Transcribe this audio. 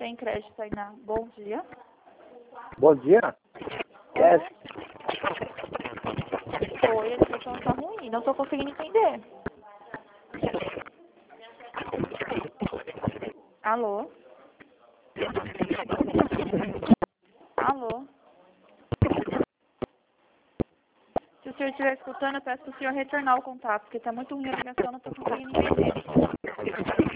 Tem crédito aí na... Bom dia. Bom dia. Oi, a ligação tá ruim, não tô conseguindo entender. Alô? Alô? Se o senhor estiver escutando, eu peço para o senhor retornar o contato, porque tá muito ruim a ligação, não tô conseguindo entender.